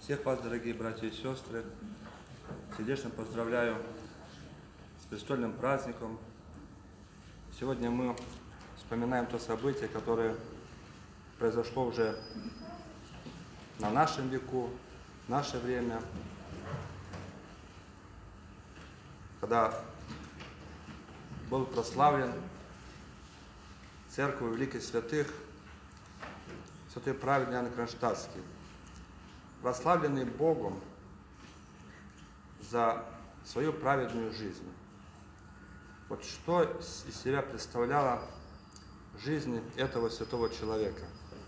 Всех вас, дорогие братья и сестры, сердечно поздравляю с престольным праздником. Сегодня мы вспоминаем то событие, которое произошло уже на нашем веку, в наше время, когда был прославлен церковью великих святых, святой праведный Иоанн Кронштадтский, прославленный Богом за свою праведную жизнь. Вот что из себя представляла жизнь этого святого человека.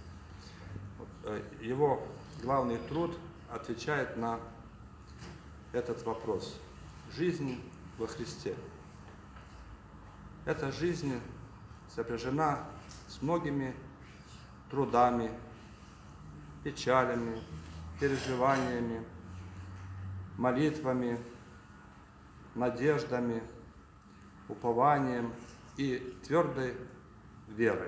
Его главный труд отвечает на этот вопрос. Жизнь во Христе. Эта жизнь сопряжена с многими трудами, печалями, переживаниями, молитвами, надеждами, упованием и твердой верой.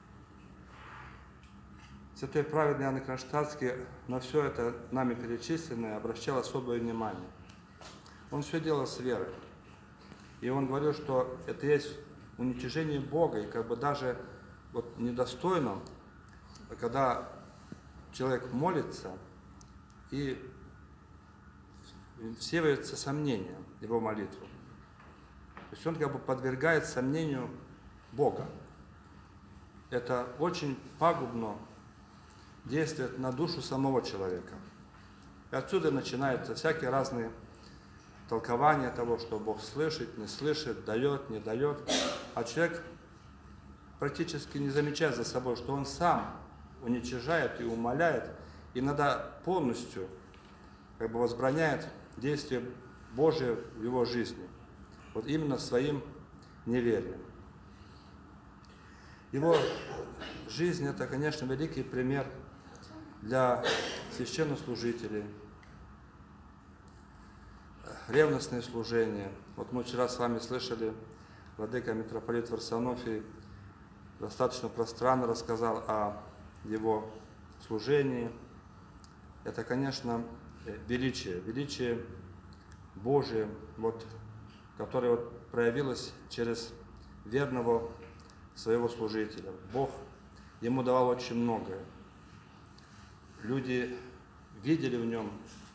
Святой праведный Иоанн Кронштадтский на все это нами перечисленное обращал особое внимание. Он все делал с верой. И он говорил, что это есть уничижение Бога, и как бы даже вот недостойно, когда человек молится, и всеивается сомнение его молитву. То есть он как бы подвергает сомнению Бога. Это очень пагубно действует на душу самого человека. И отсюда начинаются всякие разные толкования того, что Бог слышит, не слышит, дает, не дает. А человек практически не замечает за собой, что он сам уничижает и умаляет, иногда полностью как бы возбраняет действие Божие в его жизни. Вот именно своим неверием. Его жизнь – это, конечно, великий пример для священнослужителей, ревностное служение. Вот мы вчера с вами слышали, владыка митрополит Варсонофий достаточно пространно рассказал о его служении. Это, конечно, величие Божие, вот, которое вот проявилось через верного своего служителя. Бог ему давал очень многое. Люди видели в нем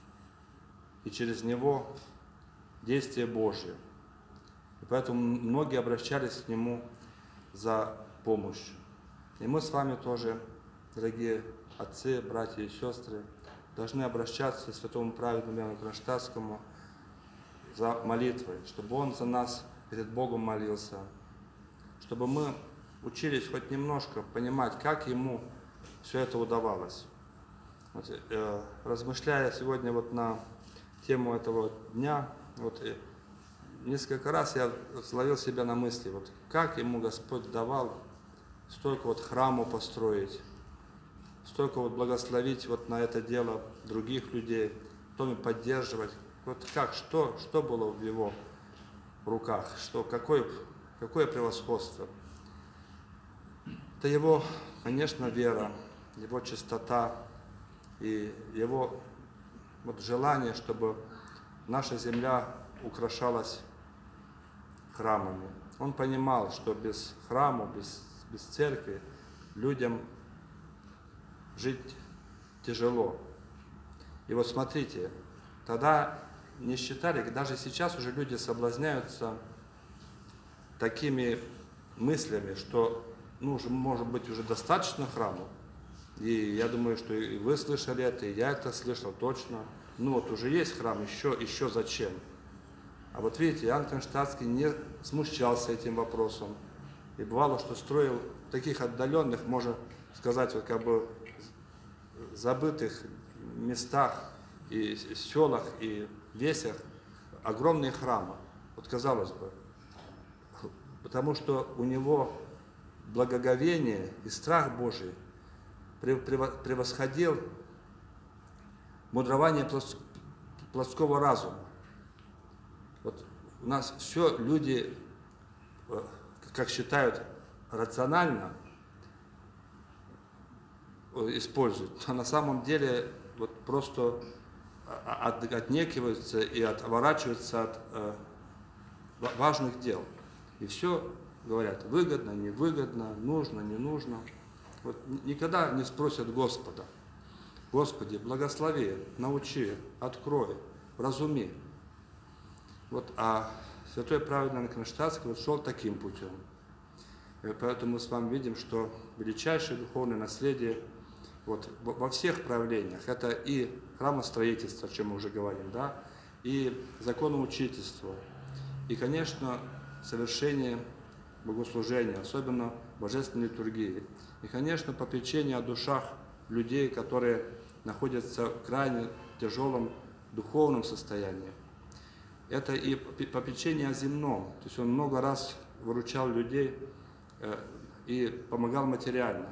и через него действие Божие. И поэтому многие обращались к нему за помощью. И мы с вами тоже, дорогие отцы, братья и сестры, должны обращаться к святому праведному Иоанну Кронштадтскому за молитвой, чтобы он за нас перед Богом молился, чтобы мы учились хоть немножко понимать, как ему все это удавалось. Вот, размышляя сегодня вот на тему этого дня, вот, несколько раз я словил себя на мысли, вот, как ему Господь давал столько вот храму построить, столько вот благословить вот на это дело других людей, потом и поддерживать. Вот как, что было в его руках, какое превосходство. Это его, конечно, вера, его чистота и его вот желание, чтобы наша земля украшалась храмами. Он понимал, что без храма, без церкви людям жить тяжело. И вот смотрите, тогда не считали, даже сейчас уже люди соблазняются такими мыслями, что уже, может быть, уже достаточно храму. И я думаю, что и вы слышали это, и я это слышал точно. Вот уже есть храм, еще зачем? А вот видите, Иоанн Кронштадтский не смущался этим вопросом. И бывало, что строил в таких отдаленных, можно сказать, вот как бы забытых местах и селах, и весях огромные храмы. Вот казалось бы, потому что у него благоговение и страх Божий превосходил мудрование плотского разума. Вот у нас все люди, как считают, рационально используют, а на самом деле вот просто отнекиваются и отворачиваются от важных дел. И все говорят, выгодно, невыгодно, нужно, не нужно. Вот никогда не спросят Господа: Господи, благослови, научи, открой, вразуми. Вот, а святой праведный Кронштадтский вот шел таким путем. И поэтому мы с вами видим, что величайшее духовное наследие вот, во всех проявлениях, это и храмостроительство, о чем мы уже говорим, да, и законоучительство, и, конечно, совершение богослужения, особенно божественной литургии, и, конечно, попечение о душах людей, которые находятся в крайне тяжелом духовном состоянии. Это и попечение о земном, то есть он много раз выручал людей и помогал материально.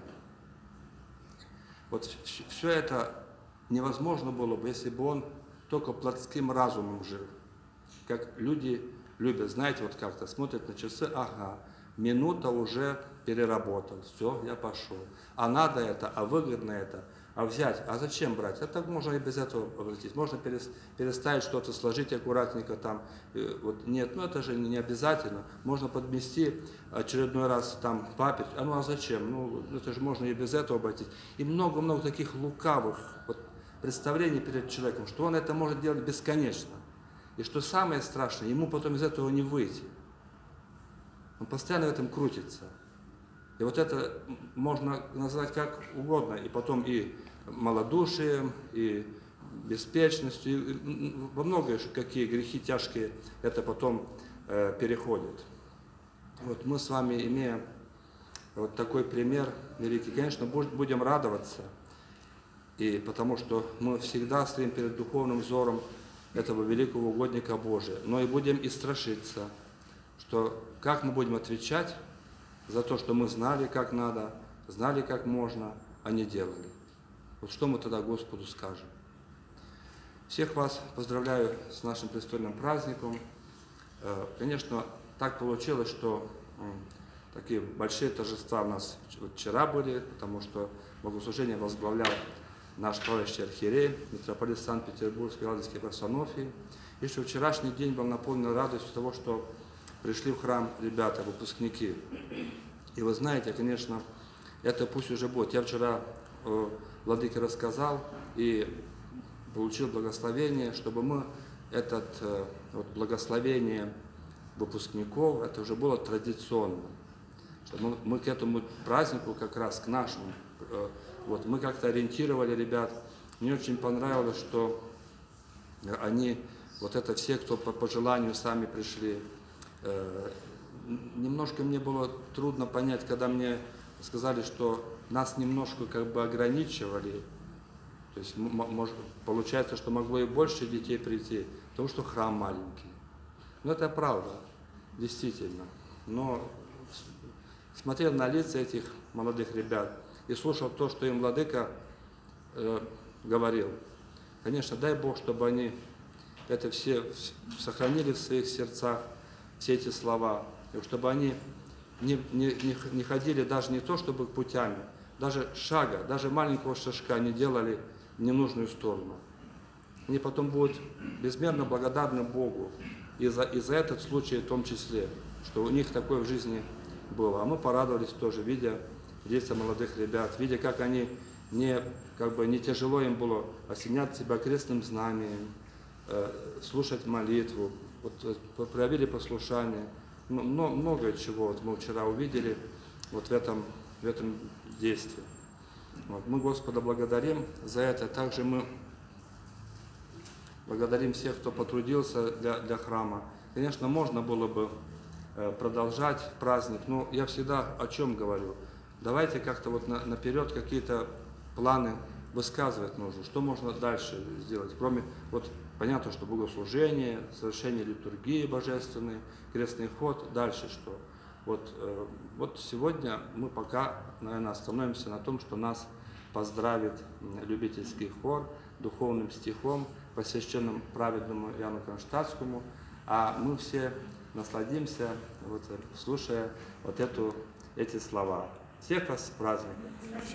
Вот все это невозможно было бы, если бы он только плотским разумом жил. Как люди любят, знаете, вот как-то смотрят на часы, ага, минута уже переработал, все, я пошел. А надо это, а выгодно это, а взять, а зачем брать? Это можно и без этого обратиться. Можно переставить что-то, сложить аккуратненько там. Вот, нет, ну это же не обязательно. Можно подмести очередной раз там папе. А ну а зачем? Ну это же можно и без этого обойтись. И много-много таких лукавых вот, представлений перед человеком, что он это может делать бесконечно. И что самое страшное, ему потом из этого не выйти. Он постоянно в этом крутится. И вот это можно назвать как угодно, и потом и малодушием, и беспечностью, и во многие какие грехи тяжкие это потом переходит. Вот мы с вами, имея вот такой пример великий, конечно, будем радоваться, и потому что мы всегда стоим перед духовным взором этого великого угодника Божия, но и будем и страшиться, что как мы будем отвечать за то, что мы знали, как надо, знали, как можно, а не делали. Вот что мы тогда Господу скажем? Всех вас поздравляю с нашим престольным праздником. Конечно, так получилось, что такие большие торжества у нас вчера были, потому что богослужение возглавлял наш правящий архиерей, митрополит Санкт-Петербургской Ладожской Парсонофии. И что вчерашний день был наполнен радостью того, что пришли в храм ребята, выпускники. И вы знаете, конечно, это пусть уже будет. Я вчера владыке рассказал и получил благословение, чтобы мы это вот, благословение выпускников, это уже было традиционно. Чтобы мы к этому празднику, как раз к нашему, вот, мы как-то ориентировали ребят. Мне очень понравилось, что они, вот это все, кто по желанию сами пришли. Немножко мне было трудно понять, когда мне сказали, что нас немножко как бы ограничивали. То есть получается, что могло и больше детей прийти, потому что храм маленький. Но это правда, действительно. Но смотрел на лица этих молодых ребят и слушал то, что им владыка говорил. Конечно, дай Бог, чтобы они это все сохранили в своих сердцах, все эти слова, и чтобы они не ходили даже не то, чтобы путями, даже шага, даже маленького шажка не делали в ненужную сторону. Они потом будут безмерно благодарны Богу и за этот случай в том числе, что у них такое в жизни было. А мы порадовались тоже, видя лица молодых ребят, видя, как они не тяжело им было осенять себя крестным знамением, слушать молитву, вот, проявили послушание. Много чего вот мы вчера увидели вот в этом действии. Вот. Мы Господа благодарим за это. Также мы благодарим всех, кто потрудился для храма. Конечно, можно было бы продолжать праздник, но я всегда о чем говорю? Давайте как-то вот наперед какие-то планы высказывать нужно, что можно дальше сделать, кроме, вот понятно, что богослужение, совершение литургии божественной, крестный ход, дальше что? Вот сегодня мы пока, наверное, остановимся на том, что нас поздравит любительский хор духовным стихом, посвященным праведному Иоанну Кронштадтскому, а мы все насладимся, вот, слушая вот эти слова. Всех вас с праздником!